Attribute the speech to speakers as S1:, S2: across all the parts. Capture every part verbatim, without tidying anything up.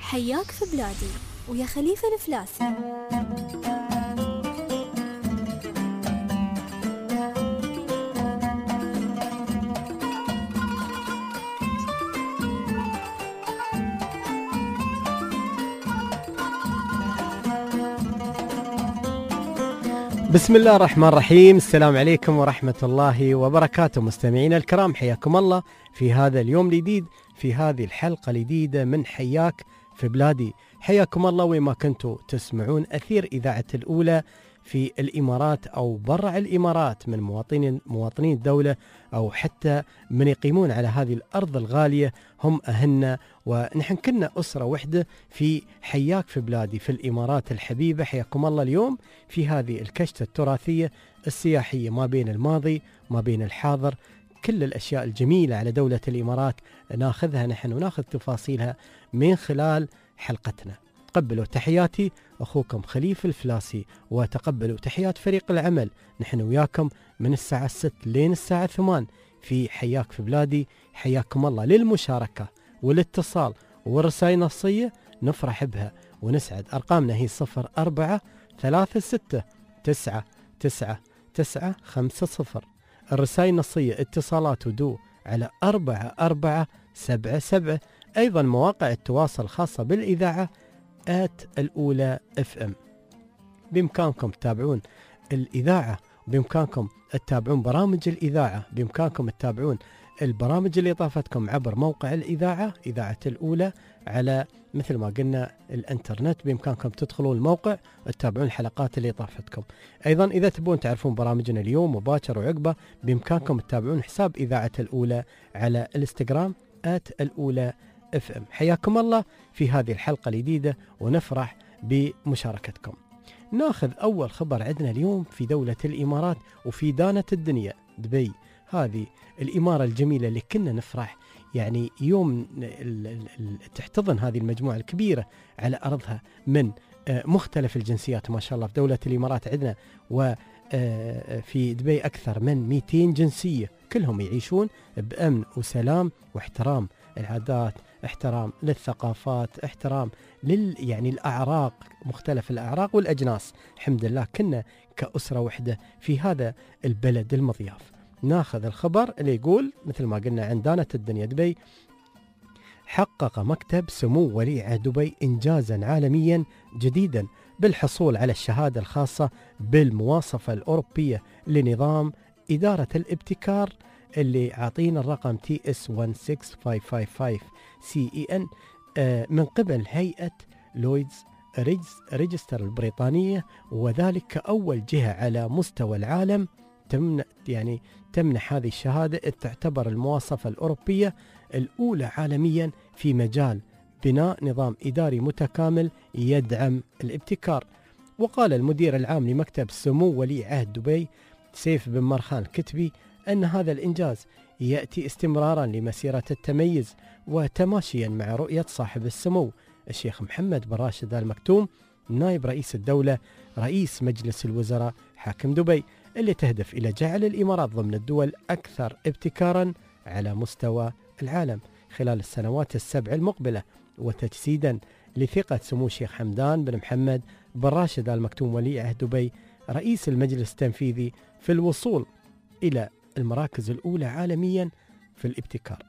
S1: حياك في بلادي ويا خليفة الفلاسي.
S2: بسم الله الرحمن الرحيم. السلام عليكم ورحمة الله وبركاته. مستمعينا الكرام، حياكم الله في هذا اليوم الجديد، في هذه الحلقة الجديدة من حياك في بلادي. حياكم الله وين ما كنتوا تسمعون أثير إذاعة الأولى في الإمارات أو برع الإمارات من مواطنين مواطنين الدولة، أو حتى من يقيمون على هذه الأرض الغالية، هم أهلنا ونحن كنا أسرة وحدة في حياك في بلادي في الإمارات الحبيبة. حياكم الله اليوم في هذه الكشتة التراثية السياحية ما بين الماضي ما بين الحاضر، كل الأشياء الجميلة على دولة الإمارات ناخذها نحن وناخذ تفاصيلها من خلال حلقتنا. تقبلوا تحياتي أخوكم خليفة الفلاسي، وتقبلوا تحيات فريق العمل. نحن وياكم من الساعة الست لين الساعة ثمان في حياك في بلادي. حياكم الله. للمشاركة والاتصال والرسائل النصية نفرح بها ونسعد. أرقامنا هي صفر أربعة ثلاثة ستة تسعة تسعة تسعة خمسة صفر. الرسائل النصية اتصالات ودو على أربعة أربعة سبعة سبعة. أيضا مواقع التواصل الخاصة بالإذاعة آت الأولى اف ام. بإمكانكم تتابعون الإذاعة، بإمكانكم تتابعون برامج الإذاعة، بإمكانكم تتابعون البرامج اللي طافتكم عبر موقع الإذاعة إذاعة الأولى على مثل ما قلنا الانترنت. بإمكانكم تدخلون الموقع تتابعون الحلقات اللي طافتكم. أيضا إذا تبون تعرفون برامجنا اليوم وباكر وعقبة، بإمكانكم تتابعون حساب إذاعة الأولى على الانستغرام آت الأولى اف ام. حياكم الله في هذه الحلقة الجديدة ونفرح بمشاركتكم. ناخذ أول خبر عندنا اليوم في دولة الإمارات وفي دانة الدنيا دبي، هذه الإمارة الجميلة اللي كنا نفرح يعني يوم تحتضن هذه المجموعة الكبيرة على أرضها من مختلف الجنسيات. ما شاء الله في دولة الإمارات عندنا وفي دبي أكثر من مئتين جنسية، كلهم يعيشون بأمن وسلام واحترام العادات، احترام للثقافات، احترام لل يعني الأعراق، مختلف الأعراق والأجناس. الحمد لله كنا كأسرة وحدة في هذا البلد المضياف. ناخذ الخبر اللي يقول مثل ما قلنا عن دانة الدنيا دبي: حقق مكتب سمو ولي عهد دبي إنجازا عالميا جديدا بالحصول على الشهادة الخاصة بالمواصفة الأوروبية لنظام إدارة الابتكار اللي عاطينا الرقم تي اس واحد ستة خمسة خمسة خمسة سي اي ان من قبل هيئة لويدز ريجستر البريطانية، وذلك كأول جهة على مستوى العالم تمنح يعني تمنح هذه الشهادة، إذ تعتبر المواصفة الأوروبية الأولى عالميا في مجال بناء نظام إداري متكامل يدعم الابتكار. وقال المدير العام لمكتب سمو ولي عهد دبي سيف بن مرخان الكتبي أن هذا الإنجاز يأتي استمرارا لمسيرة التميز وتماشيا مع رؤية صاحب السمو الشيخ محمد بن راشد آل مكتوم نائب رئيس الدولة رئيس مجلس الوزراء حاكم دبي، اللي تهدف إلى جعل الإمارات ضمن الدول أكثر ابتكارا على مستوى العالم خلال السنوات السبع المقبلة، وتجسيدا لثقة سمو الشيخ حمدان بن محمد بن راشد آل مكتوم ولي عهد دبي رئيس المجلس التنفيذي في الوصول إلى المراكز الأولى عالميا في الابتكار.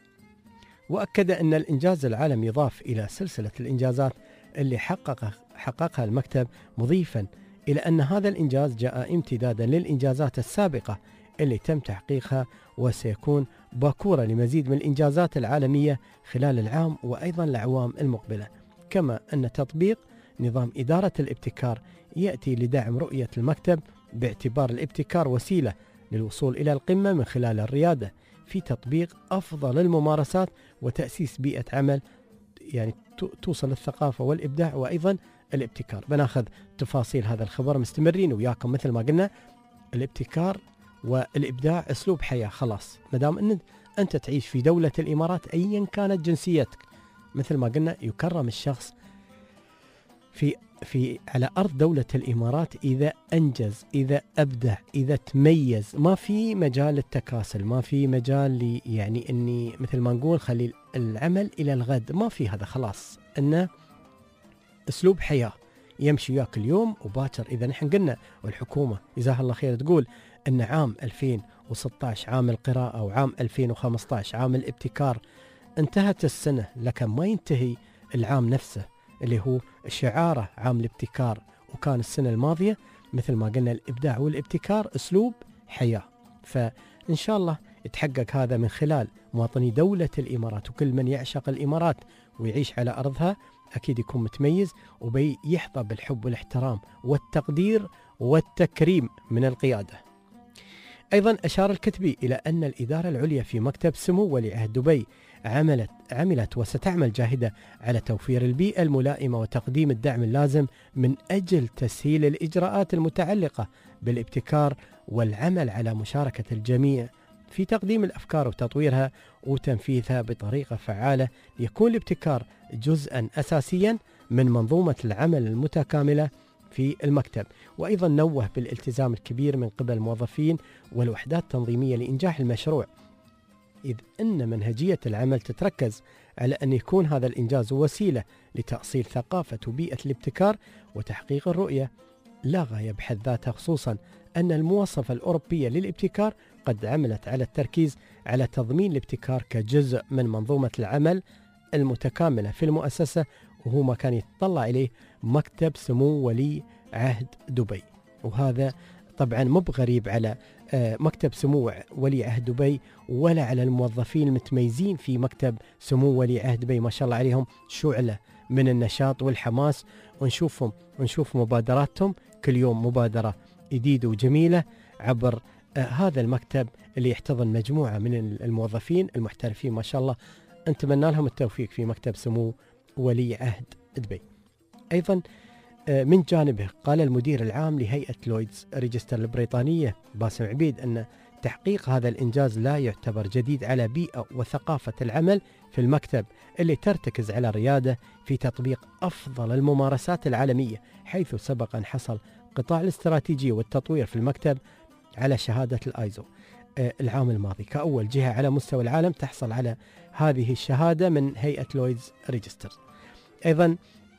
S2: وأكد أن الإنجاز العالمي يضاف إلى سلسلة الإنجازات اللي حقق حققها المكتب، مضيفا إلى أن هذا الإنجاز جاء امتدادا للإنجازات السابقة اللي تم تحقيقها، وسيكون باكورة لمزيد من الإنجازات العالمية خلال العام وأيضا الأعوام المقبلة. كما أن تطبيق نظام إدارة الابتكار يأتي لدعم رؤية المكتب باعتبار الابتكار وسيلة للوصول إلى القمة من خلال الريادة في تطبيق أفضل الممارسات وتأسيس بيئة عمل يعني توصل الثقافة والإبداع وأيضا الابتكار. بناخذ تفاصيل هذا الخبر مستمرين وياكم. مثل ما قلنا الابتكار والإبداع أسلوب حياة، خلاص مدام أن أنت تعيش في دولة الإمارات أيا كانت جنسيتك، مثل ما قلنا يكرم الشخص في في على أرض دولة الإمارات إذا أنجز، إذا أبدع، إذا تميز، ما في مجال للتكاسل، ما في مجال لي يعني أني مثل ما نقول خلي العمل إلى الغد، ما في هذا، خلاص إنه أسلوب حياة يمشي وياك اليوم وباكر. إذا نحن قلنا والحكومة جزاها الله خير تقول أن عام ألفين وستة عشر عام القراءة وعام ألفين وخمسة عشر عام الابتكار، انتهت السنة لكن ما ينتهي العام نفسه اللي هو شعاره عام الابتكار. وكان السنة الماضية مثل ما قلنا الإبداع والابتكار أسلوب حياة، فإن شاء الله يتحقق هذا من خلال مواطني دولة الإمارات، وكل من يعشق الإمارات ويعيش على أرضها أكيد يكون متميز وبيحظى بالحب والاحترام والتقدير والتكريم من القيادة. أيضا أشار الكتبي إلى أن الإدارة العليا في مكتب سمو ولي عهد دبي عملت عملت وستعمل جاهدة على توفير البيئة الملائمة وتقديم الدعم اللازم من أجل تسهيل الإجراءات المتعلقة بالابتكار والعمل على مشاركة الجميع في تقديم الأفكار وتطويرها وتنفيذها بطريقة فعالة، ليكون الابتكار جزءا أساسيا من منظومة العمل المتكاملة في المكتب. وأيضا نوه بالالتزام الكبير من قبل الموظفين والوحدات التنظيمية لإنجاح المشروع، إذ أن منهجية العمل تتركز على أن يكون هذا الإنجاز وسيلة لتأصيل ثقافة وبيئة الابتكار وتحقيق الرؤية لا غاية بحد ذاتها، خصوصا أن المواصفة الأوروبية للابتكار قد عملت على التركيز على تضمين الابتكار كجزء من منظومة العمل المتكاملة في المؤسسة، وهو ما كان يتطلع إليه مكتب سمو ولي عهد دبي. وهذا طبعا مو بغريب على مكتب سمو ولي عهد دبي ولا على الموظفين المتميزين في مكتب سمو ولي عهد دبي، ما شاء الله عليهم شعلة من النشاط والحماس، ونشوفهم ونشوف مبادراتهم كل يوم مبادرة جديدة وجميلة عبر هذا المكتب اللي يحتضن مجموعة من الموظفين المحترفين ما شاء الله. نتمنى لهم التوفيق في مكتب سمو ولي عهد دبي. أيضا من جانبه قال المدير العام لهيئة لويدز ريجستر البريطانية باسم عبيد أن تحقيق هذا الإنجاز لا يعتبر جديد على بيئة وثقافة العمل في المكتب اللي ترتكز على الريادة في تطبيق أفضل الممارسات العالمية، حيث سبق أن حصل قطاع الاستراتيجية والتطوير في المكتب على شهادة الآيزو العام الماضي كأول جهة على مستوى العالم تحصل على هذه الشهادة من هيئة لويدز ريجستر. أيضا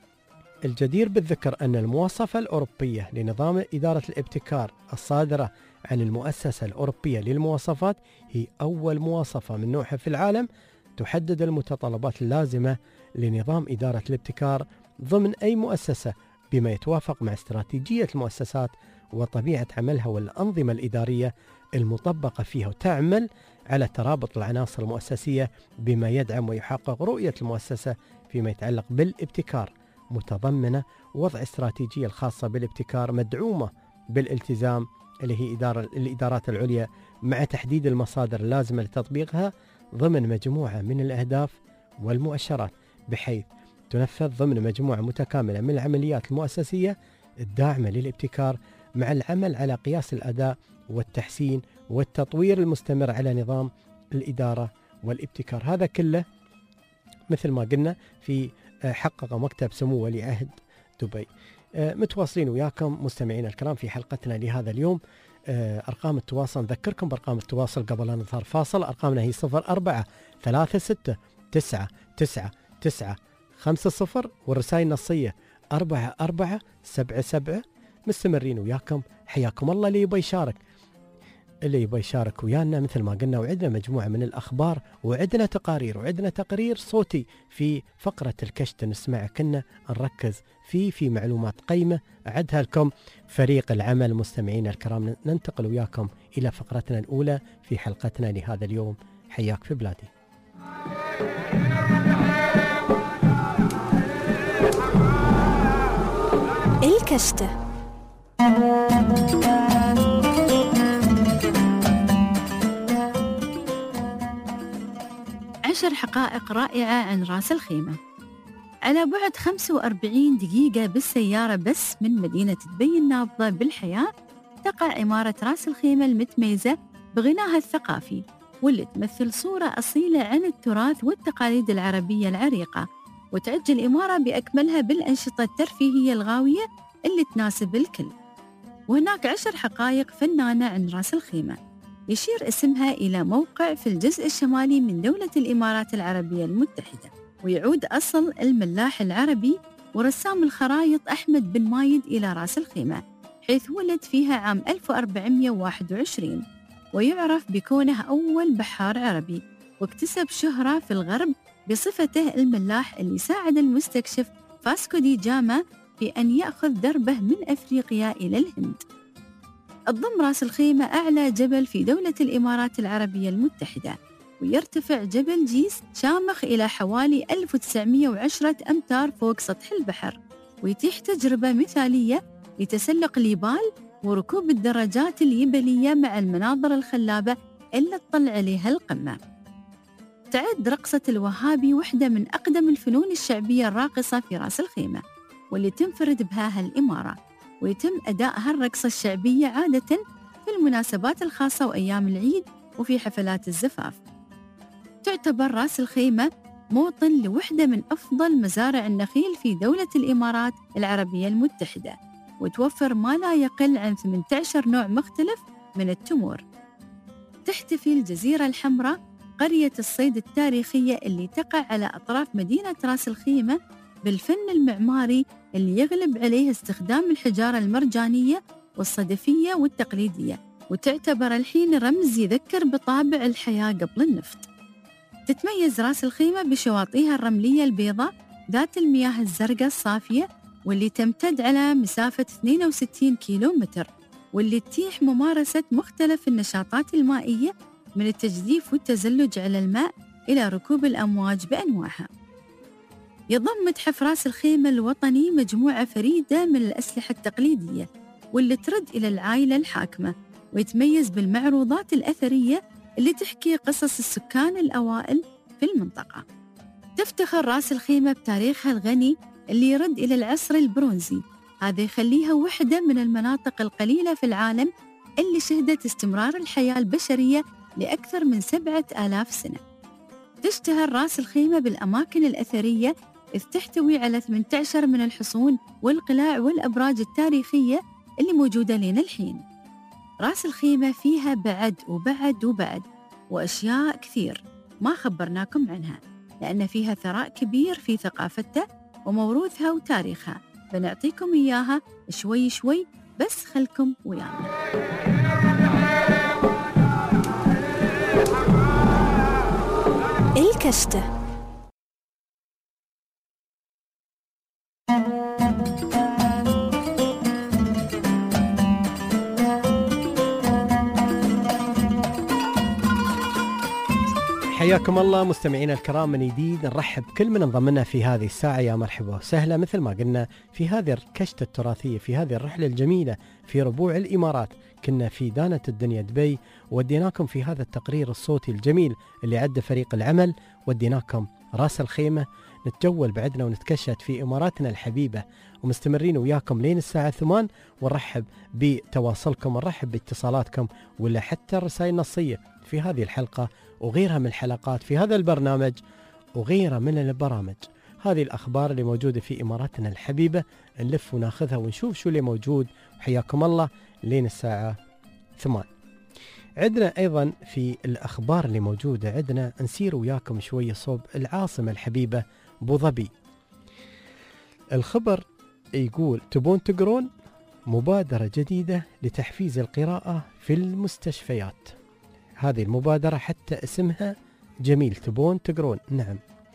S2: الجدير بالذكر أن المواصفة الأوروبية لنظام إدارة الابتكار الصادرة عن المؤسسة الأوروبية للمواصفات هي أول مواصفة من نوعها في العالم تحدد المتطلبات اللازمة لنظام إدارة الابتكار ضمن أي مؤسسة بما يتوافق مع استراتيجية المؤسسات وطبيعة عملها والأنظمة الإدارية المطبقة فيها، وتعمل على ترابط العناصر المؤسسية بما يدعم ويحقق رؤية المؤسسة فيما يتعلق بالابتكار، متضمنة وضع استراتيجية الخاصة بالابتكار مدعومة بالالتزام اللي هي إدارة الإدارات العليا مع تحديد المصادر اللازمة لتطبيقها ضمن مجموعة من الأهداف والمؤشرات، بحيث تنفذ ضمن مجموعة متكاملة من العمليات المؤسسية الداعمة للابتكار مع العمل على قياس الأداء والتحسين والتطوير المستمر على نظام الإدارة والابتكار. هذا كله مثل ما قلنا في حقق مكتب سمو ولي عهد دبي. متواصلين وياكم مستمعين الكرام في حلقتنا لهذا اليوم. أرقام التواصل نذكركم بأرقام التواصل قبل أن نظهر فاصل. أرقامنا هي صفر أربعة ثلاثة ستة تسعة تسعة تسعة خمسة صفر والرسائل النصية أربعة أربعة سبعة سبعة. مستمرين وياكم، حياكم الله. اللي يبغى يشارك اللي يبغى يشارك ويانا مثل ما قلنا، وعندنا مجموعة من الأخبار وعندنا تقارير وعندنا تقرير صوتي في فقرة الكشت نسمع كنا نركز فيه في معلومات قيمة أعدها لكم فريق العمل. مستمعين الكرام ننتقل وياكم إلى فقرتنا الأولى في حلقتنا لهذا اليوم، حياك في بلادي.
S1: الكشتة.
S3: عشر حقائق رائعة عن راس الخيمة. على بعد خمسة وأربعين دقيقة بالسيارة بس من مدينة دبي النابضة بالحياة تقع عمارة راس الخيمة المتميزة بغناها الثقافي، واللي تمثل صورة أصيلة عن التراث والتقاليد العربية العريقة، وتعج الإمارة بأكملها بالأنشطة الترفيهية الغاوية اللي تناسب الكل. وهناك عشر حقائق فنانة عن رأس الخيمة يشير اسمها إلى موقع في الجزء الشمالي من دولة الإمارات العربية المتحدة، ويعود أصل الملاح العربي ورسام الخرائط أحمد بن مايد إلى رأس الخيمة، حيث ولد فيها عام ألف وأربعمئة وواحد وعشرين، ويعرف بكونه أول بحار عربي، واكتسب شهرة في الغرب بصفته الملاح اللي ساعد المستكشف فاسكو دي جاما في أن يأخذ دربه من أفريقيا إلى الهند. تضم رأس الخيمة أعلى جبل في دولة الإمارات العربية المتحدة، ويرتفع جبل جيس شامخ إلى حوالي ألف وتسعمئة وعشرة أمتار فوق سطح البحر، ويتيح تجربة مثالية لتسلق الجبال وركوب الدراجات الجبلية مع المناظر الخلابة اللي تطلع عليها القمة. تعد رقصة الوهابي واحدة من أقدم الفنون الشعبية الراقصة في رأس الخيمة، واللي تنفرد بها الإمارة، ويتم أداء هالرقصة الشعبية عادة في المناسبات الخاصة وأيام العيد وفي حفلات الزفاف. تعتبر رأس الخيمة موطن لوحدة من أفضل مزارع النخيل في دولة الإمارات العربية المتحدة، وتوفر ما لا يقل عن ثمانية عشر نوع مختلف من التمور. تحتفي الجزيرة الحمراء قرية الصيد التاريخية اللي تقع على أطراف مدينة رأس الخيمة بالفن المعماري اللي يغلب عليه استخدام الحجارة المرجانية والصدفية والتقليدية، وتعتبر الحين رمز يذكر بطابع الحياة قبل النفط. تتميز رأس الخيمة بشواطئها الرملية البيضاء ذات المياه الزرقاء الصافية، واللي تمتد على مسافة اثنين وستين كيلو متر، واللي تتيح ممارسة مختلف النشاطات المائية من التجديف والتزلج على الماء إلى ركوب الأمواج بأنواعها. يضم متحف رأس الخيمة الوطني مجموعة فريدة من الأسلحة التقليدية واللي ترد إلى العائلة الحاكمة، ويتميز بالمعروضات الأثرية اللي تحكي قصص السكان الأوائل في المنطقة. تفتخر رأس الخيمة بتاريخها الغني اللي يرد إلى العصر البرونزي، هذا يخليها واحدة من المناطق القليلة في العالم اللي شهدت استمرار الحياة البشرية لأكثر من سبعة آلاف سنة. تشتهر رأس الخيمة بالأماكن الأثرية، إذ تحتوي على ثمانية عشر من الحصون والقلاع والأبراج التاريخية اللي موجودة لنا الحين. رأس الخيمة فيها بعد وبعد وبعد وأشياء كثير ما خبرناكم عنها، لأن فيها ثراء كبير في ثقافتها وموروثها وتاريخها، بنعطيكم إياها شوي شوي، بس خلكم ويانا.
S1: الكشتة.
S2: حياكم الله مستمعينا الكرام من جديد. نرحب كل من انضم لنا في هذه الساعة، يا مرحبا وسهلا مثل ما قلنا في هذه الكشتة التراثية، في هذه الرحلة الجميلة في ربوع الإمارات. كنا في دانة الدنيا دبي، وديناكم في هذا التقرير الصوتي الجميل اللي عده فريق العمل، وديناكم راس الخيمة، نتجول بعدنا ونتكشت في إماراتنا الحبيبة، ومستمرين وياكم لين الساعة ثمان، ونرحب بتواصلكم، ونرحب باتصالاتكم ولا حتى الرسائل النصية في هذه الحلقة وغيرها من الحلقات في هذا البرنامج وغيرها من البرامج. هذه الأخبار اللي موجودة في إماراتنا الحبيبة نلف وناخذها ونشوف شو اللي موجود. حياكم الله لين الساعة ثمان. عندنا أيضا في الأخبار اللي موجودة، عندنا نسير وياكم شوية صوب العاصمة الحبيبة أبو ظبي. الخبر يقول تبون تقرون؟ مبادرة جديدة لتحفيز القراءة في المستشفيات. هذه المبادرة حتى اسمها جميل، تبون تقرون. نعم،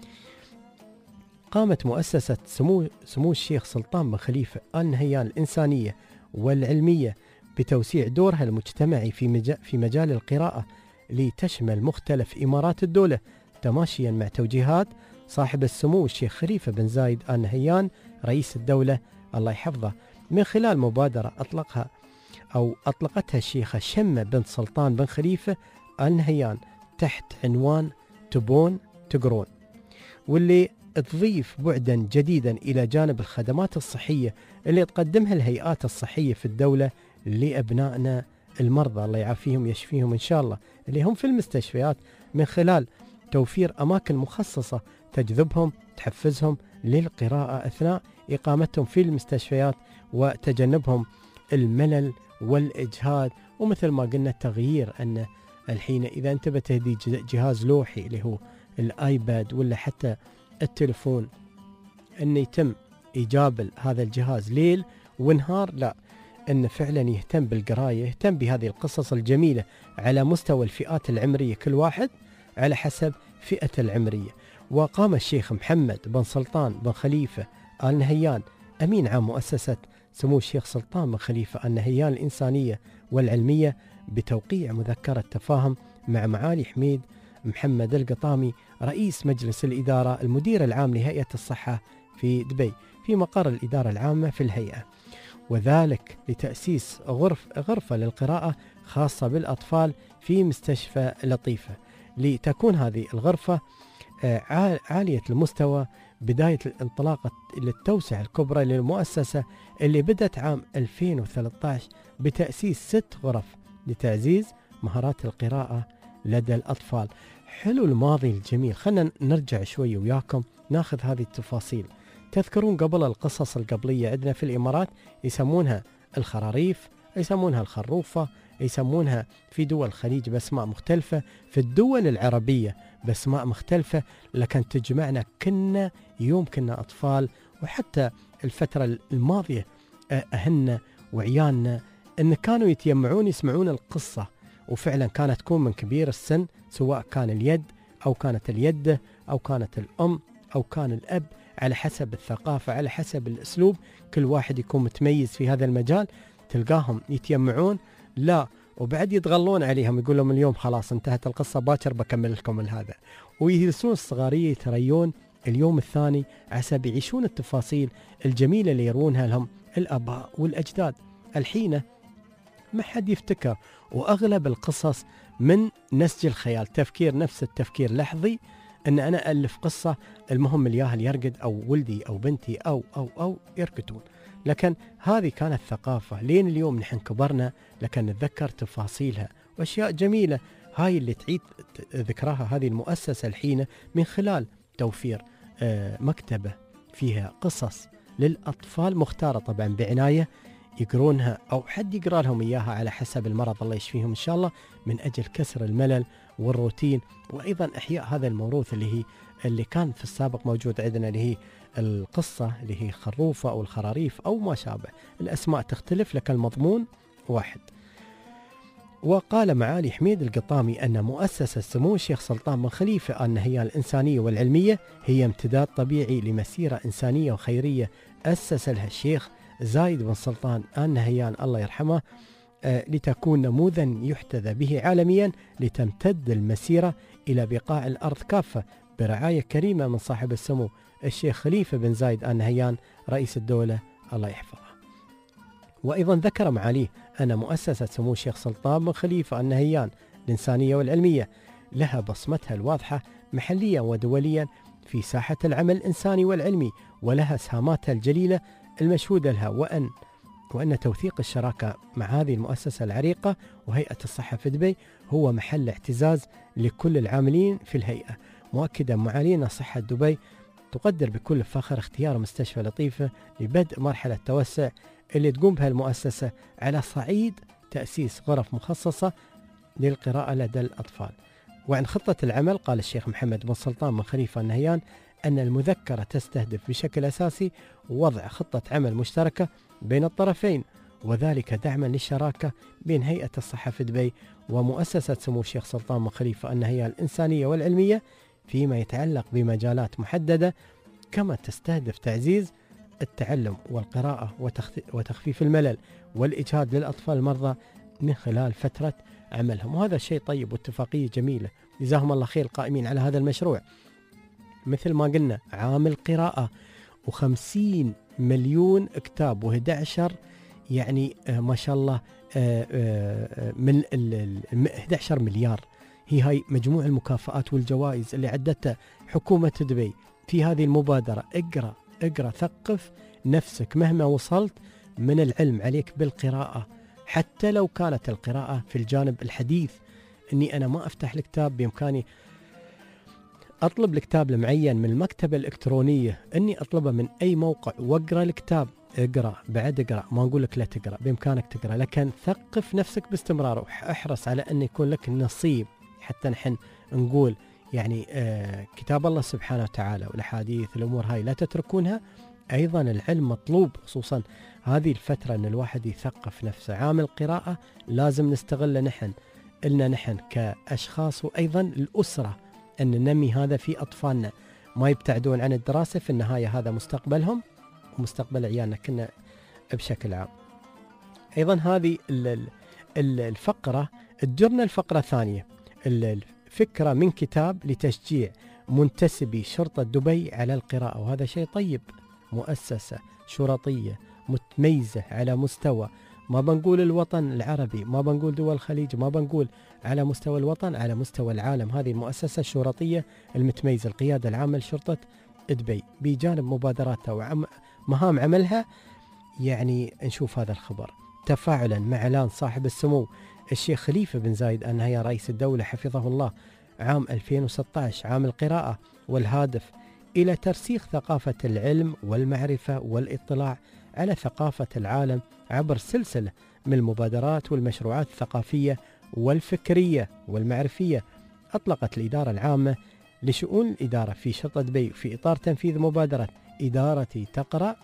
S2: قامت مؤسسة سمو, سمو الشيخ سلطان بن خليفة آل نهيان الإنسانية والعلمية بتوسيع دورها المجتمعي في, مجال في مجال القراءة لتشمل مختلف إمارات الدولة، تماشيا مع توجيهات صاحب السمو الشيخ خليفة بن زايد آل نهيان رئيس الدولة الله يحفظه، من خلال مبادرة أطلقها أو أطلقتها الشيخة شمة بنت سلطان بن خليفة آل نهيان تحت عنوان تبون تقرون، واللي تضيف بعدا جديدا إلى جانب الخدمات الصحية اللي تقدمها الهيئات الصحية في الدولة لأبنائنا المرضى الله يعافيهم ويشفيهم إن شاء الله، اللي هم في المستشفيات، من خلال توفير أماكن مخصصة تجذبهم تحفزهم للقراءة أثناء إقامتهم في المستشفيات، وتجنبهم الملل والإجهاد. ومثل ما قلنا التغيير، أن الحين إذا أنت بتهدي جهاز لوحي اللي هو الآيباد ولا حتى التلفون، أن يتم إيجاب هذا الجهاز ليل ونهار، لا، أن فعلا يهتم بالقراية، يهتم بهذه القصص الجميلة على مستوى الفئات العمرية، كل واحد على حسب فئة العمرية. وقام الشيخ محمد بن سلطان بن خليفة آل نهيان أمين عام مؤسسة سمو الشيخ سلطان بن خليفة آل نهيان الإنسانية والعلمية بتوقيع مذكرة تفاهم مع معالي حميد محمد القطامي رئيس مجلس الإدارة المدير العام لهيئة الصحة في دبي في مقر الإدارة العامة في الهيئة، وذلك لتأسيس غرف غرفة للقراءة خاصة بالأطفال في مستشفى لطيفة، لتكون هذه الغرفة عالية المستوى بداية الانطلاقة للتوسعة الكبرى للمؤسسة اللي بدأت عام ألفين وثلاثة عشر بتأسيس ست غرف لتعزيز مهارات القراءة لدى الأطفال. حلو الماضي الجميل. خلنا نرجع شوي وياكم ناخذ هذه التفاصيل. تذكرون قبل القصص القبلية عندنا في الإمارات يسمونها الخراريف، يسمونها الخروفة، يسمونها في دول الخليج بأسماء مختلفة، في الدول العربية بأسماء مختلفة، لكن تجمعنا كنا يوم كنا أطفال. وحتى الفترة الماضية أهلنا وعيالنا أن كانوا يتجمعون يسمعون القصة، وفعلا كانت تكون من كبير السن، سواء كان اليد أو كانت اليد أو كانت الأم أو كان الأب، على حسب الثقافة على حسب الأسلوب، كل واحد يكون متميز في هذا المجال. تلقاهم يتجمعون لا وبعد يتغلون عليهم، يقول لهم اليوم خلاص انتهت القصة، باكر بكمل لكم هذا، ويجلسون الصغارية يتريون اليوم الثاني عسب يعيشون التفاصيل الجميلة اللي يروونها لهم الآباء والأجداد. الحين ما حد يفتكر، وأغلب القصص من نسج الخيال، تفكير نفس التفكير لحظي، أن أنا ألف قصة المهم الياهل يرقد أو ولدي أو بنتي أو أو أو يرقدون. لكن هذه كانت ثقافة لين اليوم نحن كبرنا، لكن نتذكر تفاصيلها وأشياء جميلة هاي اللي تعيد ذكرها هذه المؤسسة الحين من خلال توفير مكتبة فيها قصص للأطفال مختارة طبعا بعناية، يقرونها أو حد يقرأ لهم إياها على حسب المرض الله يشفيهم إن شاء الله، من أجل كسر الملل والروتين، وأيضا إحياء هذا الموروث اللي هي اللي كان في السابق موجود عندنا، اللي هي القصة اللي هي خروفة أو الخراريف أو ما شابه، الأسماء تختلف لكن المضمون واحد. وقال معالي حميد القطامي أن مؤسسة سمو الشيخ سلطان بن خليفة آل نهيان الإنسانية والعلمية هي امتداد طبيعي لمسيرة إنسانية وخيرية أسس لها الشيخ زايد بن سلطان آل نهيان الله يرحمه، آه لتكون نموذجا يحتذى به عالميا، لتمتد المسيرة إلى بقاع الأرض كافة برعاية كريمة من صاحب السمو الشيخ خليفة بن زايد آل نهيان رئيس الدولة الله يحفظه. وأيضا ذكر معاليه أن مؤسسة سمو الشيخ سلطان بن خليفة آل نهيان الإنسانية والعلمية لها بصمتها الواضحة محليا ودوليا في ساحة العمل الإنساني والعلمي، ولها سهاماتها الجليلة المشهودة لها، وأن وأن توثيق الشراكة مع هذه المؤسسة العريقة وهيئة الصحة في دبي هو محل اعتزاز لكل العاملين في الهيئة، مؤكدا معالينا صحة دبي تقدر بكل فخر اختيار مستشفى لطيفة لبدء مرحلة توسع اللي تقوم بها المؤسسة على صعيد تأسيس غرف مخصصة للقراءة لدى الأطفال. وعن خطة العمل قال الشيخ محمد بن سلطان بن خليفة آل نهيان أن المذكرة تستهدف بشكل أساسي وضع خطة عمل مشتركة بين الطرفين، وذلك دعما للشراكة بين هيئة الصحة في دبي ومؤسسة سمو الشيخ سلطان بن خليفة آل نهيان الإنسانية والعلمية فيما يتعلق بمجالات محددة، كما تستهدف تعزيز التعلم والقراءة وتخفيف الملل والإجهاد للأطفال المرضى من خلال فترة عملهم. وهذا شيء طيب واتفاقية جميلة، جزاهم الله خير القائمين على هذا المشروع. مثل ما قلنا عام القراءة وخمسين مليون كتاب وإحدى عشر يعني آه ما شاء الله آه آه من إحدى عشر مليار، هي هاي مجموع المكافآت والجوائز اللي عدتها حكومة دبي في هذه المبادرة. اقرأ اقرأ ثقف نفسك مهما وصلت من العلم، عليك بالقراءة حتى لو كانت القراءة في الجانب الحديث، اني انا ما افتح الكتاب بامكاني أطلب الكتاب المعين من المكتبة الإلكترونية، أني أطلبه من أي موقع وأقرأ الكتاب. اقرأ بعد اقرأ، ما نقول لك لا تقرأ، بإمكانك تقرأ، لكن ثقف نفسك باستمرار واحرص على أن يكون لك نصيب. حتى نحن نقول يعني آه كتاب الله سبحانه وتعالى والأحاديث الأمور هاي لا تتركونها. أيضا العلم مطلوب، خصوصا هذه الفترة أن الواحد يثقف نفسه. عامل قراءة لازم نستغله نحن، إلنا نحن كأشخاص وأيضا الأسرة، أن ننمي هذا في أطفالنا، ما يبتعدون عن الدراسة، في النهاية هذا مستقبلهم ومستقبل عيالنا كنا بشكل عام. أيضا هذه الفقرة تجرنا الفقرة الثانية، الفكرة من كتاب لتشجيع منتسبي شرطة دبي على القراءة، وهذا شيء طيب. مؤسسة شرطية متميزة على مستوى، ما بنقول الوطن العربي، ما بنقول دول الخليج، ما بنقول على مستوى الوطن، على مستوى العالم. هذه المؤسسة الشرطية المتميزة، القيادة العامة لشرطة دبي، بجانب مبادراتها ومهام عملها. يعني نشوف هذا الخبر تفاعلا مع إعلان صاحب السمو الشيخ خليفة بن زايد آل نهيان رئيس الدولة حفظه الله عام ألفين وستة عشر، عام القراءة، والهادف إلى ترسيخ ثقافة العلم والمعرفة والاطلاع على ثقافة العالم عبر سلسلة من المبادرات والمشروعات الثقافية والفكرية والمعرفية. أطلقت الإدارة العامة لشؤون الإدارة في شرطة دبي في إطار تنفيذ مبادرة إدارتي تقرأ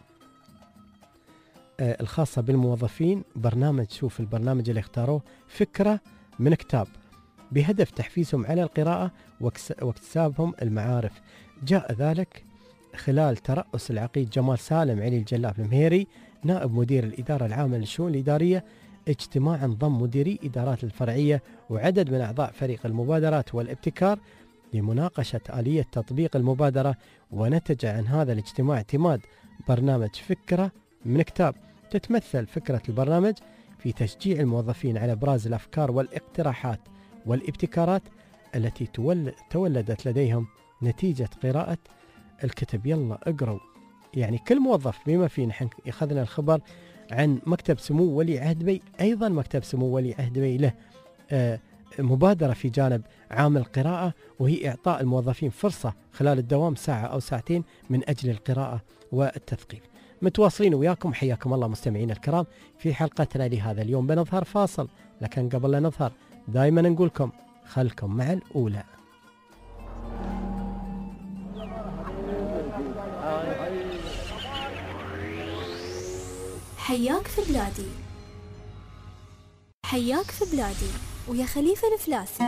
S2: آه الخاصة بالموظفين برنامج، شوف البرنامج اللي اختاروه، فكرة من كتاب، بهدف تحفيزهم على القراءة واكتسابهم المعارف. جاء ذلك خلال ترأس العقيد جمال سالم علي الجلاف المهيري نائب مدير الإدارة العامة للشؤون الإدارية، اجتماع انضم مديري إدارات الفرعية وعدد من أعضاء فريق المبادرات والابتكار لمناقشة آلية تطبيق المبادرة. ونتج عن هذا الاجتماع اعتماد برنامج فكرة من كتاب. تتمثل فكرة البرنامج في تشجيع الموظفين على إبراز الأفكار والاقتراحات والابتكارات التي تولدت لديهم نتيجة قراءة الكتب. يلا اقروا، يعني كل موظف بما فيه. نحن أخذنا الخبر عن مكتب سمو ولي عهد دبي، أيضا مكتب سمو ولي عهد دبي له آه مبادرة في جانب عام القراءة، وهي إعطاء الموظفين فرصة خلال الدوام ساعة أو ساعتين من أجل القراءة والتثقيف. متواصلين وياكم، حياكم الله مستمعين الكرام في حلقتنا لهذا اليوم. بنظهر فاصل، لكن قبل لا نظهر دائما نقولكم خلكم مع الأولى.
S1: حياك في بلادي، حياك في بلادي ويا خليفة الفلاسي.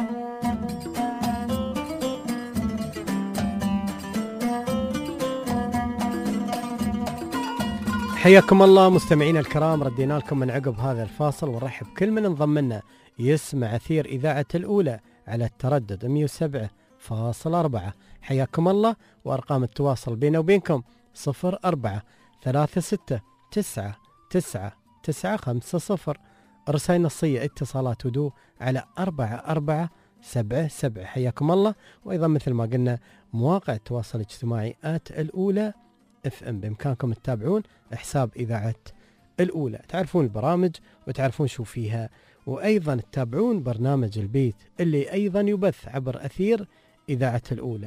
S2: حياكم الله مستمعين الكرام، ردينا لكم من عقب هذا الفاصل، ونرحب كل من انضم لنا يسمع أثير إذاعة الأولى على التردد مئة وسبعة فاصلة أربعة. حياكم الله، وأرقام التواصل بيننا وبينكم صفر أربعة ثلاثة ستة تسعة تسعة تسعة خمسة صفر. رسائل نصية اتصالات ودو على أربعة أربعة سبعة سبعة. حياكم الله. وأيضا مثل ما قلنا مواقع التواصل الاجتماعي آت الأولى اف ام، بإمكانكم تتابعون حساب إذاعة الأولى، تعرفون البرامج وتعرفون شو فيها، وأيضا تتابعون برنامج البيت اللي أيضا يبث عبر أثير إذاعة الأولى.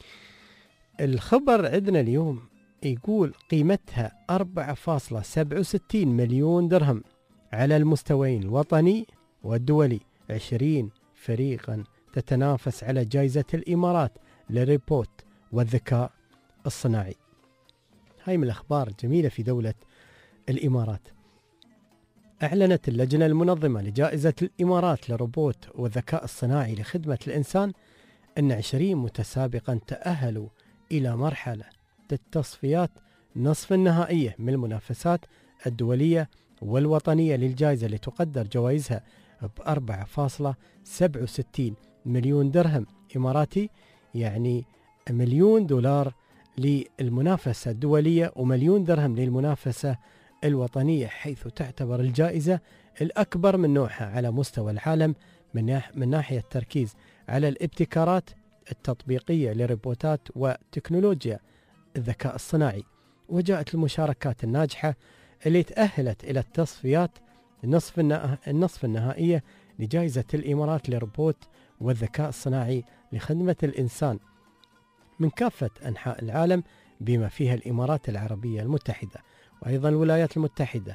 S2: الخبر عندنا اليوم يقول قيمتها أربعة فاصلة سبعة وستين مليون درهم على المستويين الوطني والدولي. عشرين فريقا تتنافس على جائزة الإمارات للريبوت والذكاء الصناعي. هاي من الأخبار الجميلة في دولة الإمارات. أعلنت اللجنة المنظمة لجائزة الإمارات للروبوت والذكاء الصناعي لخدمة الإنسان أن عشرين متسابقا تأهلوا إلى مرحلة التصفيات نصف النهائية من المنافسات الدولية والوطنية للجائزة، اللي تقدر جوائزها ب أربعة فاصلة سبعة وستين مليون درهم إماراتي، يعني مليون دولار للمنافسة الدولية ومليون درهم للمنافسة الوطنية، حيث تعتبر الجائزة الأكبر من نوعها على مستوى العالم من, من ناحية التركيز على الابتكارات التطبيقية لروبوتات وتكنولوجيا الذكاء الصناعي. وجاءت المشاركات الناجحة اللي تأهلت إلى التصفيات النصف, النصف النهائية لجائزة الإمارات للروبوت والذكاء الصناعي لخدمة الإنسان من كافة أنحاء العالم بما فيها الإمارات العربية المتحدة، وأيضا الولايات المتحدة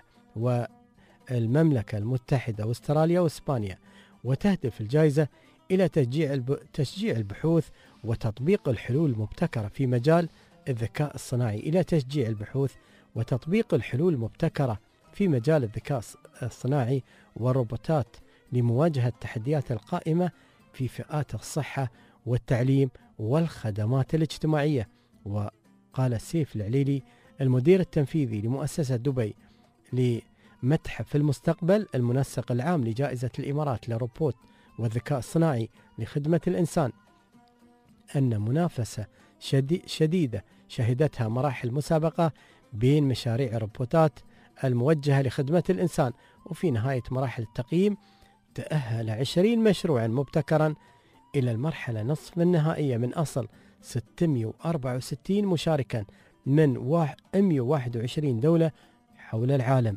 S2: والمملكة المتحدة واستراليا وإسبانيا. وتهدف الجائزة إلى تشجيع تشجيع البحوث وتطبيق الحلول المبتكرة في مجال الذكاء الصناعي إلى تشجيع البحوث وتطبيق الحلول المبتكرة في مجال الذكاء الصناعي والروبوتات لمواجهة التحديات القائمة في فئات الصحة والتعليم والخدمات الاجتماعية. وقال سيف العليلي المدير التنفيذي لمؤسسة دبي لمتحف المستقبل المنسق العام لجائزة الإمارات للروبوت والذكاء الصناعي لخدمة الإنسان أن منافسة شديدة شهدتها مراحل مسابقة بين مشاريع الروبوتات الموجهة لخدمة الإنسان، وفي نهاية مراحل التقييم تأهل عشرين مشروعا مبتكرا إلى المرحلة نصف النهائية من أصل ستمئة وأربعة وستين مشاركا من مئة وواحد وعشرين دولة حول العالم.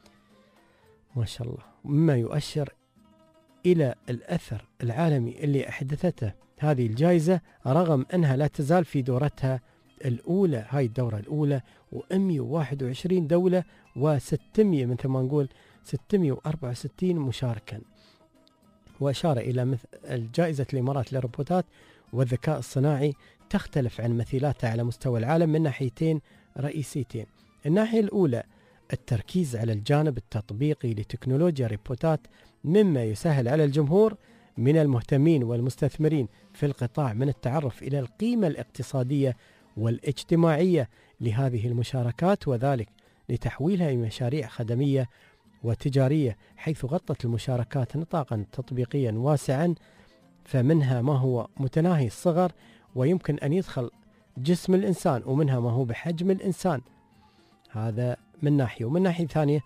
S2: ما شاء الله، مما يؤشر إلى الأثر العالمي اللي أحدثته هذه الجائزة رغم أنها لا تزال في دورتها الأولى، هاي الدورة الأولى، ومئة وواحد وعشرين دولة وستمئة مثل ما نقول ستمئة وأربعة وستين مشاركا. وأشار إلى مثل الجائزة الإمارات للروبوتات والذكاء الصناعي تختلف عن مثيلاتها على مستوى العالم من ناحيتين رئيسيتين. الناحية الأولى التركيز على الجانب التطبيقي لتكنولوجيا الروبوتات مما يسهل على الجمهور من المهتمين والمستثمرين في القطاع من التعرف إلى القيمة الاقتصادية والاجتماعية لهذه المشاركات، وذلك لتحويلها إلى مشاريع خدمية وتجارية، حيث غطت المشاركات نطاقا تطبيقيا واسعا، فمنها ما هو متناهي الصغر ويمكن أن يدخل جسم الإنسان، ومنها ما هو بحجم الإنسان. هذا من ناحية. ومن ناحية ثانية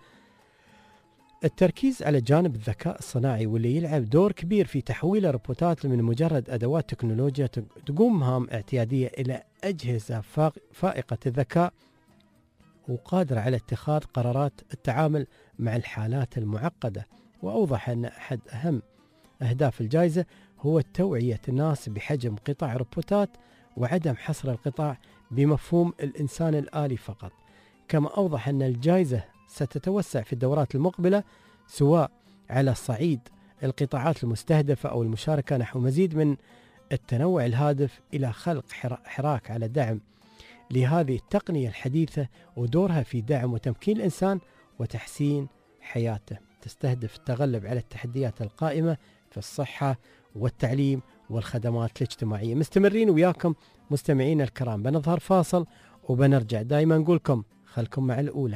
S2: التركيز على جانب الذكاء الصناعي واللي يلعب دور كبير في تحويل الروبوتات من مجرد أدوات تكنولوجيا تقوم مهام اعتيادية إلى أجهزة فائقة الذكاء وقادرة على اتخاذ قرارات التعامل مع الحالات المعقدة. وأوضح أن أحد أهم أهداف الجائزة هو توعية الناس بحجم قطاع الروبوتات وعدم حصر القطاع بمفهوم الإنسان الآلي فقط. كما أوضح أن الجائزة ستتوسع في الدورات المقبلة سواء على صعيد القطاعات المستهدفة أو المشاركة نحو مزيد من التنوع الهادف إلى خلق حراك على دعم لهذه التقنية الحديثة ودورها في دعم وتمكين الإنسان وتحسين حياته. تستهدف التغلب على التحديات القائمة في الصحة والتعليم والخدمات الاجتماعية. مستمرين وياكم مستمعين الكرام، بنظهر فاصل وبنرجع. دائما نقولكم خلكم مع الأولى.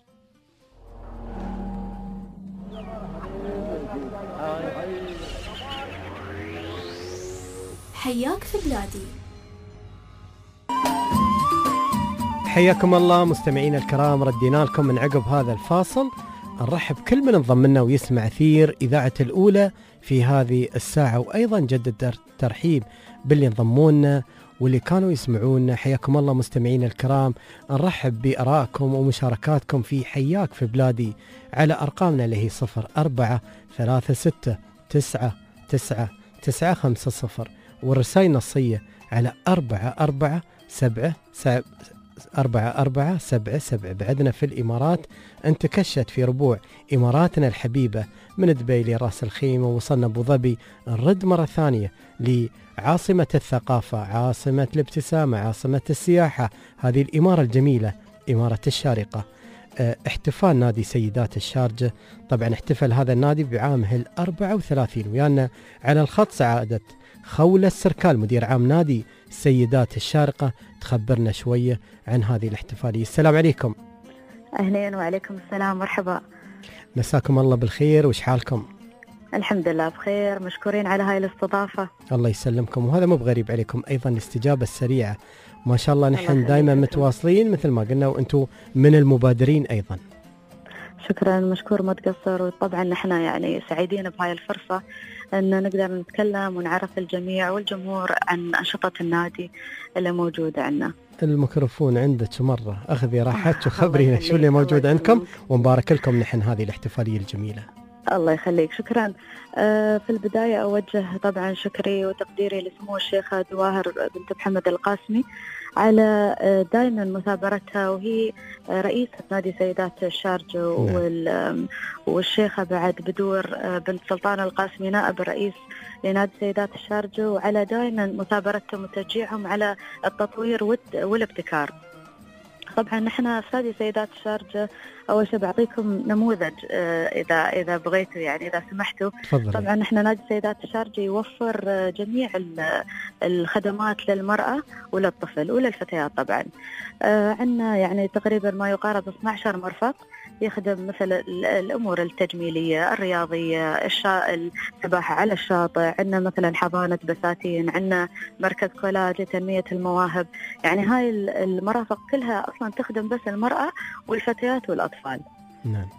S1: حياك في بلادي.
S2: حياكم الله مستمعين الكرام، ردينا لكم من عقب هذا الفاصل. نرحب كل من انضم لنا ويسمع أثير إذاعة الأولى في هذه الساعة، وأيضا جدد الترحيب باللي انضمونا واللي كانوا يسمعونا. حياكم الله مستمعين الكرام، نرحب بآرائكم ومشاركاتكم في حياك في بلادي على أرقامنا اللي هي صفر أربعة ثلاثة ستة تسعة تسعة تسعة خمسة صفر، والرسائل النصية على أربعة أربعة سبعة سبعة أربعة أربعة سبعة سبعة. بعدنا في الإمارات انتكشت في ربوع إماراتنا الحبيبة من دبي لراس الخيمة، وصلنا أبو ظبي. نرد مرة ثانية لعاصمة الثقافة، عاصمة الابتسامة، عاصمة السياحة، هذه الإمارة الجميلة إمارة الشارقة. احتفال نادي سيدات الشارجة، طبعا احتفل هذا النادي بعامه الأربعة وثلاثين. ويانا على الخط سعادة خولة السركال مدير عام نادي سيدات الشارقة، تخبرنا شوية عن هذه الاحتفالية. السلام عليكم.
S4: أهلين وعليكم السلام، مرحبا.
S2: مساكم الله بالخير، وش حالكم؟
S4: الحمد لله بخير، مشكورين على هاي الاستضافة.
S2: الله يسلمكم، وهذا مو بغريب عليكم أيضا الاستجابة السريعة، ما شاء الله. نحن دائما متواصلين مثل ما قلنا، وأنتم من المبادرين أيضا.
S4: شكرا، مشكور ما تقصر. وطبعا نحن يعني سعيدين بهاي الفرصة أن نقدر نتكلم ونعرف الجميع والجمهور عن أنشطة النادي اللي موجودة عندنا.
S2: الميكروفون عندك مرة، أخذي راحتك وخبرينا شو اللي موجود عندكم، ونبارك لكم نحن هذه الاحتفالية الجميلة.
S4: الله يخليك، شكرا. آه، في البداية أوجه طبعا شكري وتقديري لسمو الشيخة دواهر بنت محمد القاسمي على آه، دائما مثابرتها، وهي آه، رئيسة نادي سيدات الشارجة، وال- والشيخة بعد بدور آه، بنت سلطان القاسمي نائب الرئيس لنادي سيدات الشارجة، وعلى دائما مثابرتهم وتشجيعهم على التطوير والت- والابتكار. طبعا نحن في نادي سيدات الشارجة أول شيء بعطيكم نموذج آه، إذا إذا بغيتوا يعني إذا سمحتوا.
S2: تفضل.
S4: طبعا نحن نادي سيدات الشارجة يوفر آه، جميع ال- الخدمات للمرأة وللطفل وللفتيات. طبعا آه، عندنا يعني تقريبا ما يقارب اثنا عشر مرفق يخدم مثل ال- الأمور التجميلية الرياضية، الشا... السباحة على الشاطئ، عندنا مثلا حضانة بساتين، عندنا مركز كولاج لتنمية المواهب. يعني هاي ال- المرافق كلها أصلا تخدم بس المرأة والفتيات والأطفال.
S2: نعم.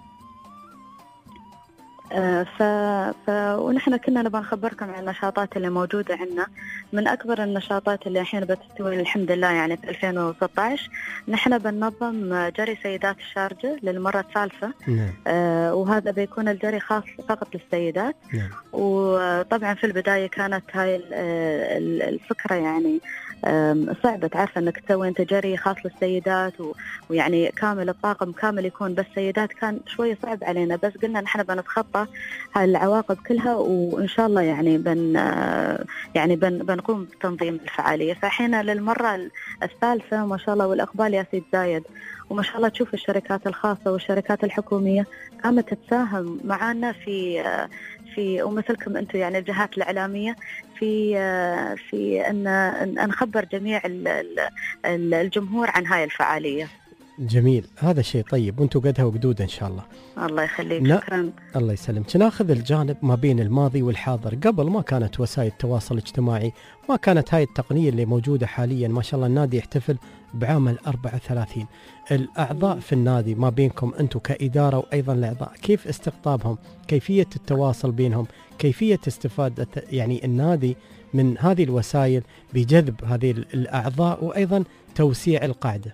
S4: آه، ف... ف... ونحن كنا نبغى نخبركم عن النشاطات اللي موجودة عندنا. من أكبر النشاطات اللي الحين بتستوي الحمد لله يعني في ألفين وستة عشر نحن بننظم جري سيدات الشارجة للمرة الثالثة.
S2: نعم.
S4: آه، وهذا بيكون الجري خاص فقط للسيدات.
S2: نعم.
S4: وطبعا في البداية كانت هاي ال- ال- الفكرة يعني آم، صعبة، تعرف أنك تسوي أنت جري خاص للسيدات و- ويعني كامل الطاقم كامل يكون بس سيدات، كان شوي صعب علينا، بس قلنا نحن بنتخطى هاي العواقب كلها، وإن شاء الله يعني بن آه، يعني بن بنقوم بتنظيم الفعالية. فحين للمرة الثالثة ما شاء الله والإقبال يا سيد زايد، وما شاء الله تشوف الشركات الخاصة والشركات الحكومية قامت تتساهم معنا في آه، في ومثلكم أنتم يعني الجهات الإعلامية في في أن أن نخبر جميع ال- ال- الجمهور عن هاي الفعالية.
S2: جميل، هذا شيء طيب، وانتم قدها وقدود ان شاء الله.
S4: الله يخليك،
S2: لا.
S4: شكرا.
S2: الله يسلمك. ناخذ الجانب ما بين الماضي والحاضر. قبل ما كانت وسائل التواصل الاجتماعي، ما كانت هاي التقنية اللي موجودة حاليا. ما شاء الله النادي يحتفل بعام الأربعة وثلاثين. الأعضاء في النادي ما بينكم أنتم كإدارة وأيضا الأعضاء، كيف استقطابهم؟ كيفية التواصل بينهم؟ كيفية استفادة يعني النادي من هذه الوسائل بجذب هذه الأعضاء وأيضا توسيع القاعدة؟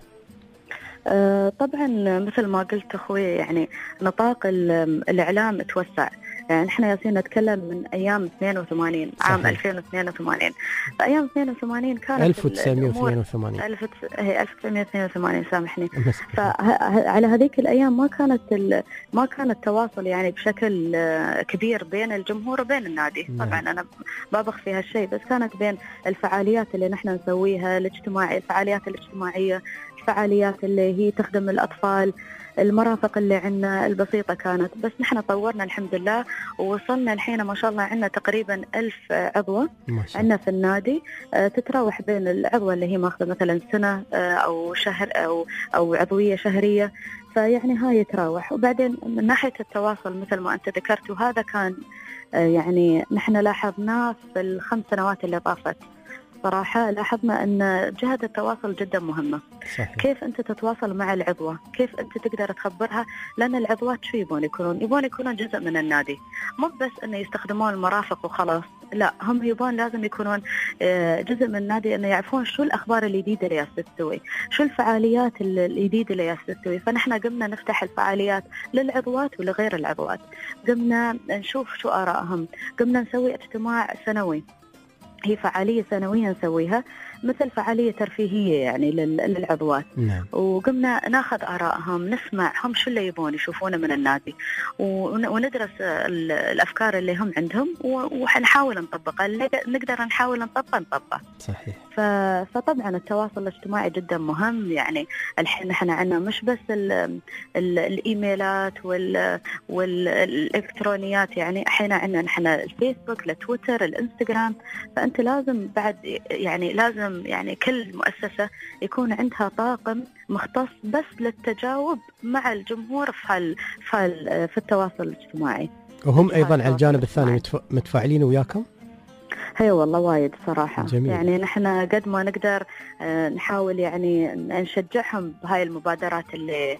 S4: آه، طبعا مثل ما قلت أخوي يعني نطاق ال- الإعلام توسع. يعني احنا ياسين نتكلم من ايام اثنين وثمانين، عام
S2: صحيح.
S4: ألفين واثنين وثمانين. فايام اثنين وثمانين كانت
S2: ألف وتسعمائة واثنين وثمانين
S4: ألف وتسعمائة واثنين وثمانين سامحني. فعلى هذيك الايام ما كانت ما كان التواصل يعني بشكل كبير بين الجمهور وبين النادي.
S2: نعم.
S4: طبعا انا بابخ في هالشيء، بس كانت بين الفعاليات اللي نحن نسويها الاجتماعي، الفعاليات الاجتماعيه، الفعاليات اللي هي تخدم الاطفال، المرافق اللي عندنا البسيطة كانت. بس نحن طورنا الحمد لله ووصلنا الحين ما شاء الله عندنا تقريبا ألف عضوة عندنا في النادي. أه تتراوح بين العضوة اللي هي ماخذة مثلا سنة أه أو شهر أو أو عضوية شهرية، فيعني هاي يتراوح. وبعدين من ناحية التواصل مثل ما أنت ذكرت، وهذا كان أه يعني نحن لاحظناه في الخمس سنوات اللي طافت. صراحة لاحظنا أن جهة التواصل جدا مهمة.
S2: صحيح.
S4: كيف أنت تتواصل مع العضوة، كيف أنت تقدر تخبرها، لأن العضوات شو يبون يكونون؟ يبون يكونون جزء من النادي، مو بس أنه يستخدمون المرافق وخلاص، لا هم يبون لازم يكونون جزء من النادي، أنه يعرفون شو الأخبار الجديدة اللي تستوي، شو الفعاليات الجديدة اللي تستوي. فنحن قمنا نفتح الفعاليات للعضوات ولغير العضوات، قمنا نشوف شو آرائهم، قمنا نسوي اجتماع سنوي، هي فعالية سنوية نسويها مثل فعالية ترفيهية يعني للعضوات.
S2: نعم.
S4: وقمنا ناخذ آرائهم، نسمعهم شو اللي يبون يشوفونه من النادي، وندرس الأفكار اللي هم عندهم ونحاول نطبقها، اللي نقدر نحاول نطبقه نطبقه.
S2: صحيح.
S4: فطبعا التواصل الاجتماعي جدا مهم. يعني الحين نحن عندنا مش بس ال ال الإيميلات وال والإلكترونيات، يعني أحيانا عندنا نحن الفيسبوك، التويتر، الإنستغرام. فأنت لازم بعد يعني لازم يعني كل مؤسسة يكون عندها طاقم مختص بس للتجاوب مع الجمهور في هال في, هال في التواصل الاجتماعي.
S2: وهم أيضا على الجانب الثاني متفاعلين وياكم؟
S4: هي والله وايد صراحة.
S2: جميل.
S4: يعني نحن قد ما نقدر نحاول يعني نشجعهم بهاي المبادرات اللي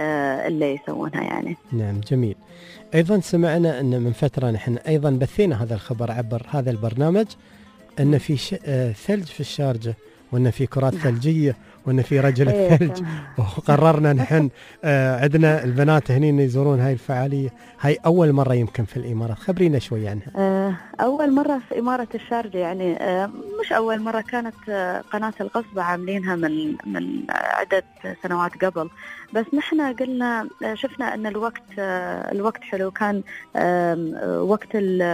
S4: اللي يسوونها يعني.
S2: نعم جميل. أيضا سمعنا أن من فترة نحن أيضا بثينا هذا الخبر عبر هذا البرنامج، أن في ش... ثلج في الشارجة، وأن في كرات ثلجية، وأن في رجل الثلج، وقررنا نحن آه عندنا البنات هني يزورون هاي الفعالية. هاي أول مرة يمكن في الإمارات، خبرينا شوي عنها.
S4: آه أول مرة في إمارة الشارقة، يعني آه مش أول مرة، كانت آه قناة القصبة عاملينها من من عدة سنوات قبل، بس نحن قلنا آه شفنا أن الوقت آه الوقت حلو، كان آه وقت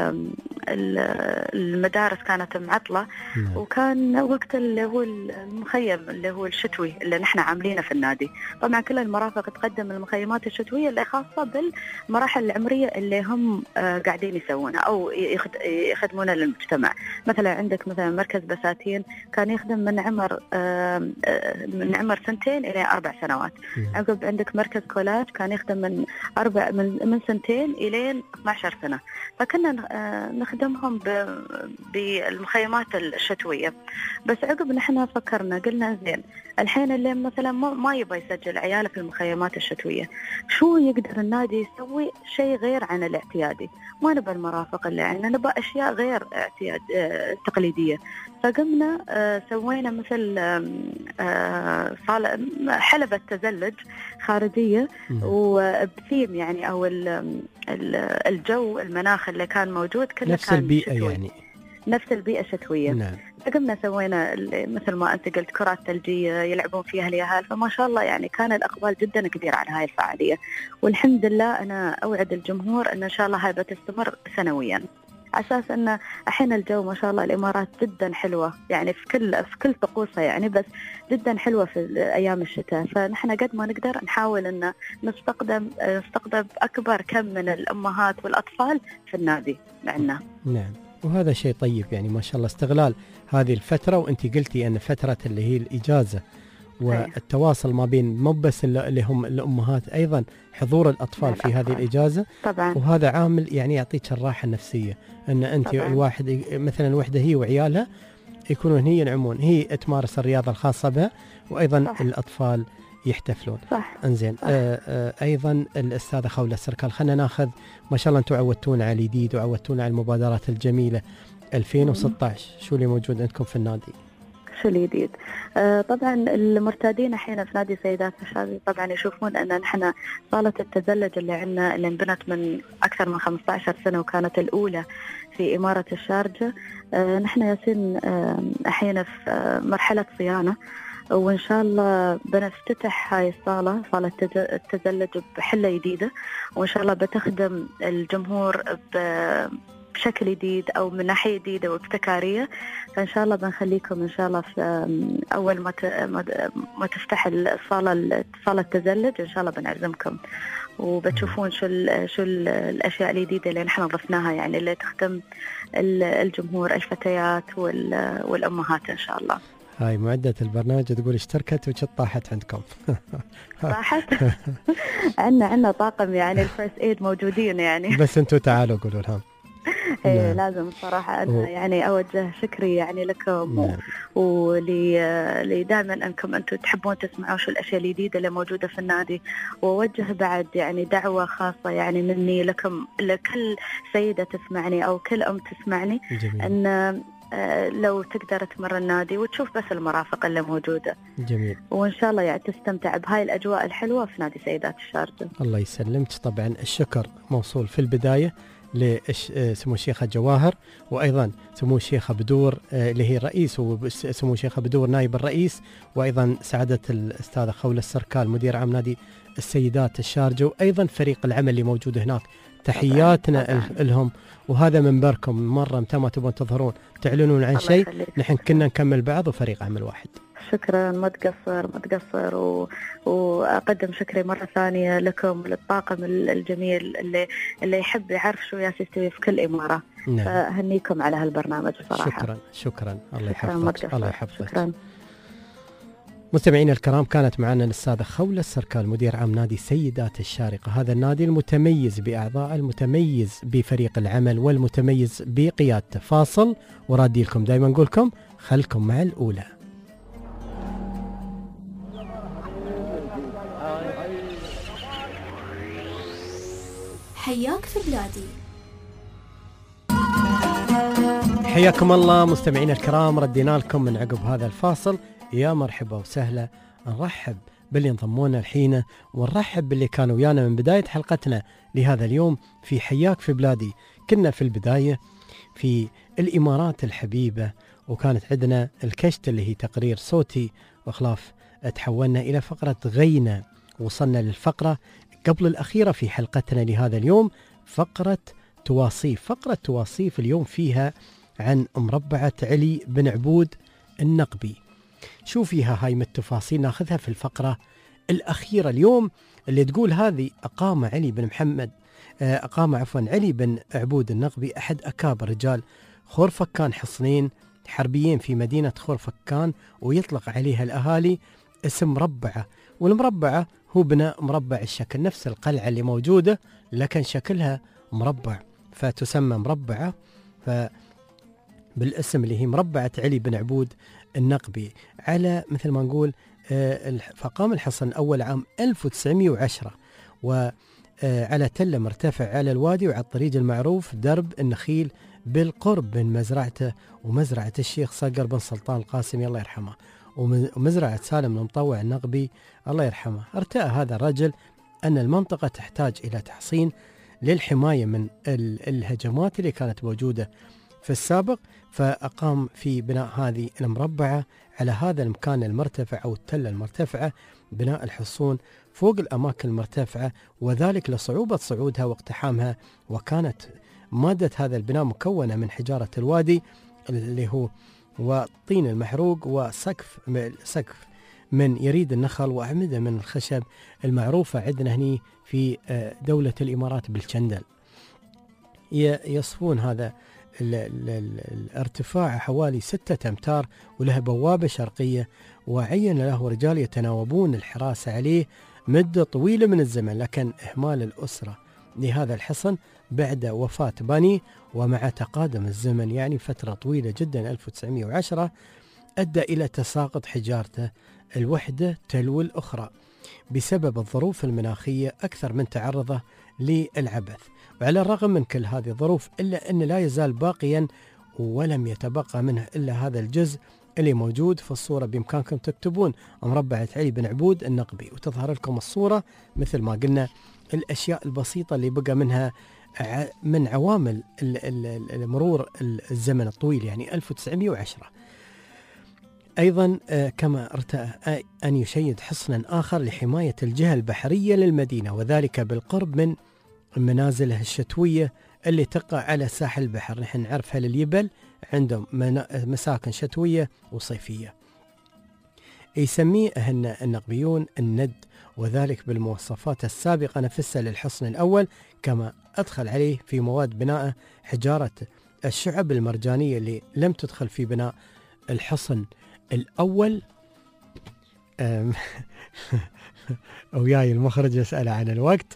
S4: المدارس كانت معطلة، نعم. وكان وقت اللي هو المخيم اللي هو الشتوي اللي نحن عاملينه في النادي. طبعا كل المرافق تقدم المخيمات الشتوية اللي خاصة بالمراحل العمرية اللي هم آه قاعدين يسوونها أو يخدمونها للمجتمع. مثلا عندك مثلا مركز بساتين كان يخدم من عمر آه من عمر سنتين إلى أربع سنوات. عقب عندك مركز كولاج كان يخدم من أربع من, من سنتين إلى اثنتي عشرة سنة. فكنا آه نخدمهم بالمخيمات الشتوية. بس عقب نحن فكرنا قلنا زين الحين اللي مثلا ما يبغى يسجل عياله في المخيمات الشتوية، شو يقدر النادي يسوي شيء غير عن الاعتيادي؟ ما نبى المرافق اللي عندنا، نبى أشياء غير اعتياد آه تقليدية. فقمنا آه سوينا مثل آه صالة حلبة تزلج خارجية وبثيم يعني أو الجو المناخ اللي كان موجود كله
S2: نفس
S4: كان
S2: البيئة
S4: شتوي.
S2: يعني
S4: نفس البيئة الشتوية. نعم. فقمنا سوينا مثل ما أنت قلت كرات ثلجية يلعبون فيها اليهال، فما شاء الله يعني كان الأقبال جدا كبير على هاي الفعالية. والحمد لله أنا أوعد الجمهور أن إن شاء الله هاي بتستمر سنويا، على أساس أن الحين الجو ما شاء الله الإمارات جدا حلوة يعني في كل في كل طقوسها يعني، بس جدا حلوة في أيام الشتاء. فنحن قد ما نقدر نحاول أن نستقدم نستقدم أكبر كم من الأمهات والأطفال في النادي معنا.
S2: نعم، وهذا شيء طيب يعني ما شاء الله استغلال هذه الفترة. وأنت قلتي أن فترة اللي هي الإجازة والتواصل ما بين مو بس اللي هم الأمهات، أيضا حضور الأطفال في هذه الإجازة
S4: طبعا. وهذا
S2: عامل يعني يعطيك الراحة النفسية، أن أنت طبعا. الواحد مثلا الوحدة هي وعيالها يكونون هي ينعمون، هي تمارس الرياضة الخاصة بها، وأيضا صح. الأطفال يحتفلون.
S4: صح.
S2: انزين آه آه ايضا الاستاذه خوله السركال، خلينا ناخذ ما شاء الله انتم عودتونا على الجديد وعودتونا على المبادرات الجميله ألفين وستة عشر، شو اللي موجود عندكم في النادي؟
S4: شو الجديد؟ آه طبعا المرتادين الحين في نادي سيدات الشارقة طبعا يشوفون ان نحن صاله التزلج اللي عندنا اللي انبنت من اكثر من خمسة عشر سنه وكانت الاولى في اماره الشارقة. آه نحن ياسين آه الحين في آه مرحله صيانه، وإن شاء الله بنفتتح هاي الصالة صالة التزلج بحلة جديدة، وإن شاء الله بتخدم الجمهور بشكل جديد أو من ناحية جديدة وابتكارية. فإن شاء الله بنخليكم إن شاء الله في أول ما ما تفتح الصالة صالة التزلج إن شاء الله بنعزمكم وبتشوفون شو ال شو ال الأشياء الجديدة اللي نحن ضفناها يعني اللي تخدم الجمهور الفتيات والأمهات إن شاء الله.
S2: هاي معدة البرنامج تقول اشتركت وشت طاحت عندكم.
S4: طاحت؟ عندنا عندنا طاقم يعني الفيرست ايد موجودين يعني.
S2: بس انتوا تعالوا قولوا لهم.
S4: ايه لازم صراحة أنا يعني أوجه شكري يعني لكم ولي دائما أنكم أنتم تحبون تسمعوا شو الأشياء الجديدة اللي موجودة في النادي. وأوجه بعد يعني دعوة خاصة يعني مني لكم لكل سيدة تسمعني أو كل أم تسمعني. جميل. أن لو تقدر تمر النادي وتشوف بس المرافق اللي موجودة.
S2: جميل.
S4: وإن شاء الله يعني تستمتع بهاي الأجواء الحلوة في نادي سيدات الشارقة.
S2: الله يسلمك. طبعا الشكر موصول في البداية لسمو الشيخة جواهر، وأيضا سمو الشيخة بدور اللي هي الرئيس، وسمو الشيخة بدور نائب الرئيس، وأيضا سعادة الأستاذة خوله السركال مدير عام نادي السيدات الشارقة، وأيضا فريق العمل اللي موجود هناك. تحياتنا طبعاً. طبعاً. لهم. وهذا منبركم مرة متى ما تبون تظهرون تعلنون عن شيء نحن كنا نكمل بعض وفريق عمل واحد.
S4: شكرا، ما تقصر ما تقصر و... وأقدم شكري مرة ثانية لكم وللطاقم الجميل اللي اللي يحب يعرف شو ياسي يستوي في كل إمارة. نعم. فهنيكم على هالبرنامج صراحة.
S2: شكرا شكرا الله يحفظك. الله يحفظك.
S4: شكرا.
S2: مستمعينا الكرام، كانت معنا الأستاذة خوله السركال مدير عام نادي سيدات الشارقة، هذا النادي المتميز بأعضاء، المتميز بفريق العمل، والمتميز بقيادته. فاصل ورادي لكم دائما نقول لكم خلكم مع الأولى.
S1: حياك في بلادي.
S2: حياكم الله مستمعينا الكرام، ردينا لكم من عقب هذا الفاصل. يا مرحبا وسهلا. نرحب باللي انضمونا الحين، ونرحب باللي كانوا ويانا من بداية حلقتنا لهذا اليوم في حياك في بلادي. كنا في البداية في الإمارات الحبيبة، وكانت عندنا الكشت اللي هي تقرير صوتي وخلاف. تحولنا إلى فقرة غينة، وصلنا للفقرة قبل الأخيرة في حلقتنا لهذا اليوم، فقرة تواصيف. فقرة تواصيف اليوم فيها عن مربعة علي بن عبود النقبي. شو فيها هاي من التفاصيل ناخذها في الفقرة الأخيرة اليوم، اللي تقول هذه أقام علي بن محمد أقام عفوا علي بن عبود النقبي أحد أكابر رجال خورفكان حصنين حربيين في مدينة خورفكان، ويطلق عليها الأهالي اسم مربعة. والمربعة هو بناء مربع الشكل، نفس القلعة اللي موجودة لكن شكلها مربع، فتسمى مربعة. فبالاسم اللي هي مربعة علي بن عبود النقبي، على مثل ما نقول فقام الحصن الأول عام ألف وتسعمئة وعشرة، وعلى تلة مرتفع على الوادي وعلى الطريق المعروف درب النخيل بالقرب من مزرعته ومزرعة الشيخ صقر بن سلطان القاسمي الله يرحمه، ومزرعة سالم المطوع النقبي الله يرحمه. ارتأى هذا الرجل أن المنطقة تحتاج إلى تحصين للحماية من الهجمات اللي كانت موجودة في السابق، فأقام في بناء هذه المربعة على هذا المكان المرتفع أو التلة المرتفعة بناء الحصون فوق الأماكن المرتفعة، وذلك لصعوبة صعودها واقتحامها. وكانت مادة هذا البناء مكونة من حجارة الوادي اللي هو والطين المحروق، وسقف سقف من يريد النخل، وأعمدة من الخشب المعروفة عندنا هني في دولة الإمارات بالشندل. يصفون هذا ال ال ال الارتفاع حوالي ستة أمتار، ولها بوابة شرقية، وعين له رجال يتناوبون الحراسة عليه مدة طويلة من الزمن. لكن إهمال الأسرة لهذا الحصن بعد وفاة بانيه ومع تقادم الزمن، يعني فترة طويلة جدا ألف وتسعمئة وعشرة، أدى إلى تساقط حجارته الوحدة تلو الأخرى بسبب الظروف المناخية أكثر من تعرضه للعبث. وعلى الرغم من كل هذه الظروف إلا أن لا يزال باقيا، ولم يتبقى منه إلا هذا الجزء اللي موجود في الصورة. بإمكانكم تكتبون مربعة علي بن عبود النقبي وتظهر لكم الصورة مثل ما قلنا الأشياء البسيطة اللي بقى منها من عوامل مرور الزمن الطويل، يعني ألف وتسعمئة وعشرة. أيضا كما ارتأى أن يشيد حصنا آخر لحماية الجهة البحرية للمدينة، وذلك بالقرب من منازله الشتوية اللي تقع على ساحل البحر. نحن نعرفها لليبل عندهم مساكن شتوية وصيفية. يسميه النقبيون الند، وذلك بالمواصفات السابقة نفسها للحصن الأول، كما أدخل عليه في مواد بناء حجارة الشعب المرجانية اللي لم تدخل في بناء الحصن الأول. وياي المخرج يسأل عن الوقت.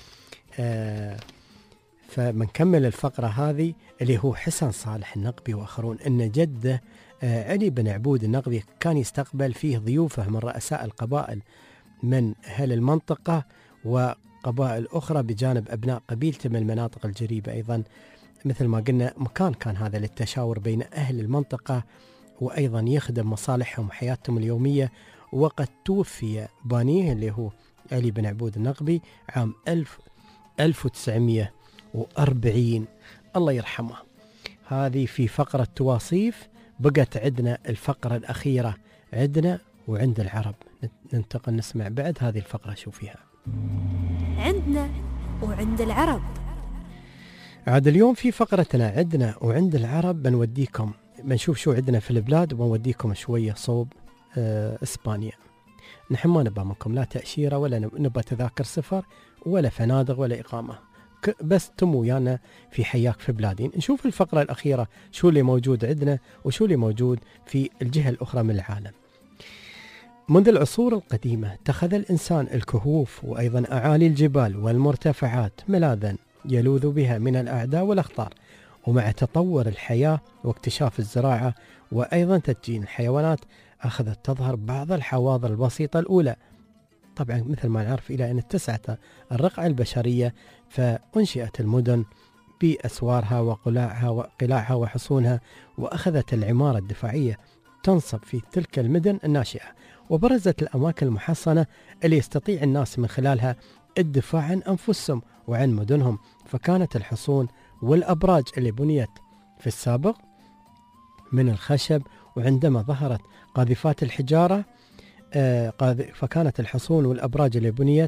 S2: فمنكمل الفقرة هذه اللي هو حسن صالح النقبي وآخرون، أن جده علي بن عبود النقبي كان يستقبل فيه ضيوفه من رؤساء القبائل من أهل المنطقة وقبائل أخرى بجانب أبناء قبيلته من المناطق الجريبة. أيضا مثل ما قلنا مكان كان هذا للتشاور بين أهل المنطقة، وأيضا يخدم مصالحهم وحياتهم اليومية. وقد توفي بانيه اللي هو علي بن عبود النقبي عام ألف وتسعمئة وأربعين الله يرحمه. هذه في فقرة تواصيف. بقت عندنا الفقرة الأخيرة عندنا وعند العرب. ننتقل نسمع بعد هذه الفقرة شو فيها.
S1: عندنا وعند العرب.
S2: عاد اليوم في فقرتنا عندنا وعند العرب بنوديكم بنشوف شو عندنا في البلاد، وبنوديكم شوية صوب آه إسبانيا. نحن ما نبى منكم لا تأشيرة ولا نبى تذاكر سفر ولا فنادق ولا إقامة، بس تم ويانا في حياك في بلادي. نشوف الفقرة الأخيرة شو اللي موجود عندنا وشو اللي موجود في الجهة الأخرى من العالم. منذ العصور القديمة اتخذ الإنسان الكهوف وأيضا أعالي الجبال والمرتفعات ملاذا يلوذ بها من الأعداء والأخطار. ومع تطور الحياة واكتشاف الزراعة وأيضا تدجين الحيوانات أخذت تظهر بعض الحواضر البسيطة الأولى، طبعا مثل ما نعرف إلى أن اتسعت الرقعة البشرية، فأنشئت المدن بأسوارها وقلاعها وقلاعها وحصونها، وأخذت العمارة الدفاعية تنصب في تلك المدن الناشئة، وبرزت الأماكن المحصنة اللي يستطيع الناس من خلالها الدفاع عن أنفسهم وعن مدنهم. فكانت الحصون والأبراج اللي بنيت في السابق من الخشب، وعندما ظهرت قاذفات الحجارة فكانت الحصون والأبراج اللي بنيت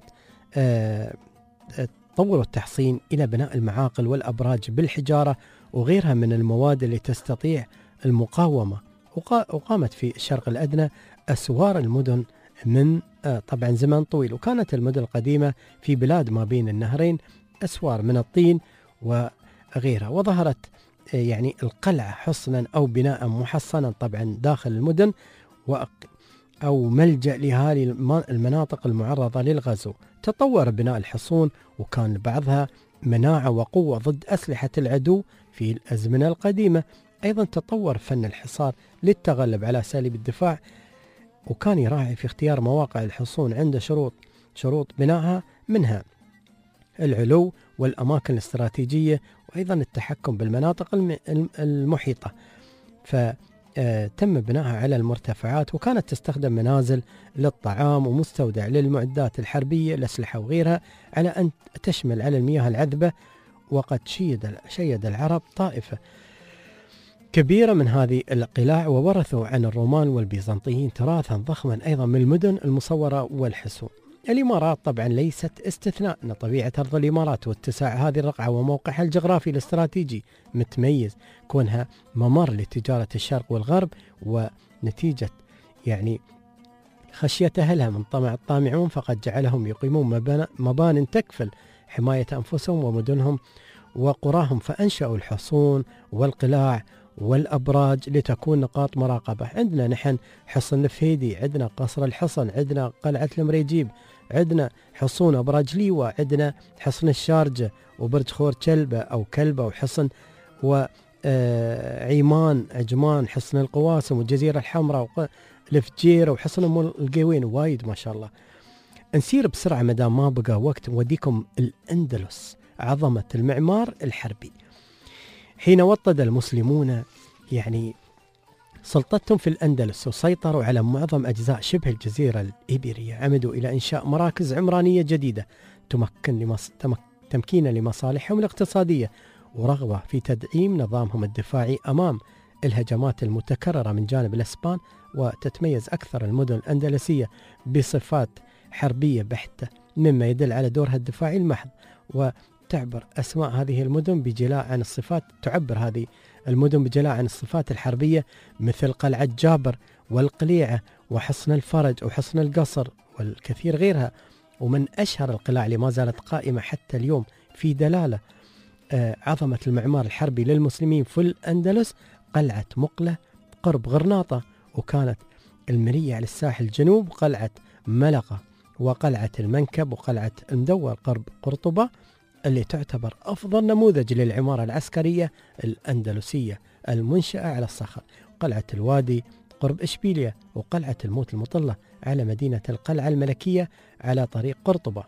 S2: طوروا التحصين إلى بناء المعاقل والأبراج بالحجارة وغيرها من المواد اللي تستطيع المقاومة. وقامت في الشرق الأدنى أسوار المدن من طبعا زمن طويل، وكانت المدن القديمة في بلاد ما بين النهرين أسوار من الطين وغيرها، وظهرت يعني القلعة حصنا أو بناء محصنا طبعا داخل المدن أو ملجأ لهذه المناطق المعرضة للغزو. تطور بناء الحصون وكان لبعضها مناعة وقوة ضد أسلحة العدو في الأزمنة القديمة. أيضا تطور فن الحصار للتغلب على أساليب الدفاع، وكان يراعي في اختيار مواقع الحصون عند شروط شروط بنائها، منها العلو والأماكن الاستراتيجية، وأيضا التحكم بالمناطق المحيطة. فتم بنائها على المرتفعات، وكانت تستخدم منازل للطعام ومستودع للمعدات الحربية الأسلحة وغيرها، على أن تشمل على المياه العذبة. وقد شيد شيد العرب طائفة كبيرة من هذه القلاع، وورثوا عن الرومان والبيزنطيين تراثا ضخما أيضا من المدن المصورة والحصون. الإمارات طبعا ليست استثناء، أن طبيعة أرض الإمارات واتساع هذه الرقعة وموقعها الجغرافي الاستراتيجي متميز، كونها ممر لتجارة الشرق والغرب، ونتيجة يعني خشية أهلها من طمع الطامعون فقد جعلهم يقيمون مبان تكفل حماية أنفسهم ومدنهم وقراهم، فأنشأوا الحصون والقلاع والأبراج لتكون نقاط مراقبة. عندنا نحن حصن الفهيدي، عندنا قصر الحصن، عندنا قلعة المريجيب، عندنا حصون أبراج ليوة، عندنا حصن الشارجة وبرج خور كلبة أو كلبة وحصن وعيمان عجمان، حصن القواسم والجزيرة الحمراء والفجيرة وحصن أم القوين، وايد ما شاء الله. نسير بسرعة مدام ما بقى وقت، نوديكم الأندلس، عظمة المعمار الحربي. حين وطد المسلمون يعني سلطتهم في الأندلس وسيطروا على معظم أجزاء شبه الجزيرة الإيبيرية، عمدوا إلى إنشاء مراكز عمرانية جديدة تمكن لمص... تمك... تمكين لمصالحهم الاقتصادية ورغبة في تدعيم نظامهم الدفاعي أمام الهجمات المتكررة من جانب الإسبان. وتتميز أكثر المدن الأندلسية بصفات حربية بحتة، مما يدل على دورها الدفاعي المحض. وتعبر أسماء هذه المدن بجلاء عن الصفات تعبر هذه المدن بجلاء عن الصفات الحربية، مثل قلعة جابر والقليعة وحصن الفرج وحصن القصر والكثير غيرها. ومن أشهر القلاع اللي ما زالت قائمة حتى اليوم في دلالة آه عظمة المعمار الحربي للمسلمين في الأندلس قلعة مقلة قرب غرناطة، وكانت المرية على الساحل الجنوب قلعة ملقة، وقلعة المنكب وقلعة المدور قرب قرطبة، اللي تعتبر أفضل نموذج للعمارة العسكرية الأندلسية المنشأة على الصخر، قلعة الوادي قرب إشبيلية، وقلعة الموت المطلة على مدينة القلعة الملكية على طريق قرطبة.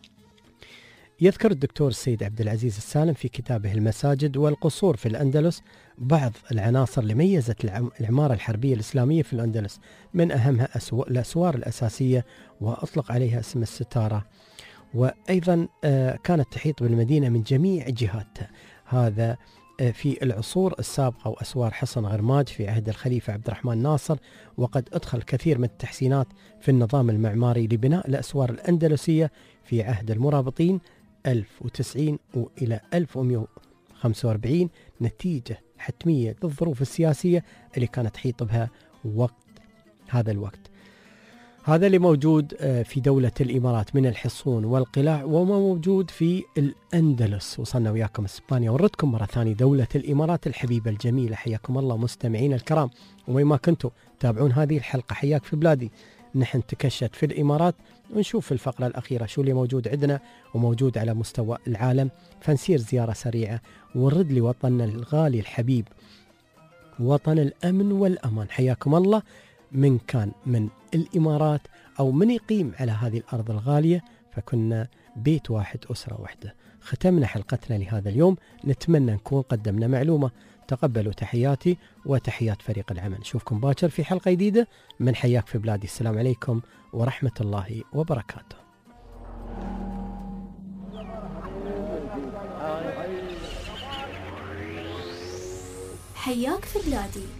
S2: يذكر الدكتور السيد عبد العزيز السالم في كتابه المساجد والقصور في الأندلس بعض العناصر اللي ميزت العمارة الحربية الإسلامية في الأندلس، من أهمها الأسوار الأساسية وأطلق عليها اسم الستارة، وأيضا كانت تحيط بالمدينة من جميع جهاتها. هذا في العصور السابقة، وأسوار حصن غرماج في عهد الخليفة عبد الرحمن ناصر، وقد أدخل كثير من التحسينات في النظام المعماري لبناء الأسوار الأندلسية في عهد المرابطين ألف وتسعين وإلى ألف ومئة وخمسة وأربعين، نتيجة حتمية للظروف السياسية اللي كانت تحيط بها وقت هذا الوقت. هذا اللي موجود في دولة الإمارات من الحصون والقلاع، وما موجود في الأندلس. وصلنا وياكم إسبانيا، وردكم مرة ثانية دولة الإمارات الحبيبة الجميلة. حياكم الله مستمعين الكرام، وما ما كنتوا تابعون هذه الحلقة حياك في بلادي. نحن تكشت في الإمارات ونشوف في الفقرة الأخيرة شو اللي موجود عندنا وموجود على مستوى العالم، فنسير زيارة سريعة ونرد لوطننا الغالي الحبيب، وطن الأمن والأمان. حياكم الله من كان من الإمارات أو من يقيم على هذه الأرض الغالية، فكنا بيت واحد أسرة واحدة. ختمنا حلقتنا لهذا اليوم، نتمنى نكون قدمنا معلومة. تقبلوا تحياتي وتحيات فريق العمل. نشوفكم باكر في حلقة جديدة من حياك في بلادي. السلام عليكم ورحمة الله وبركاته.
S1: حياك في بلادي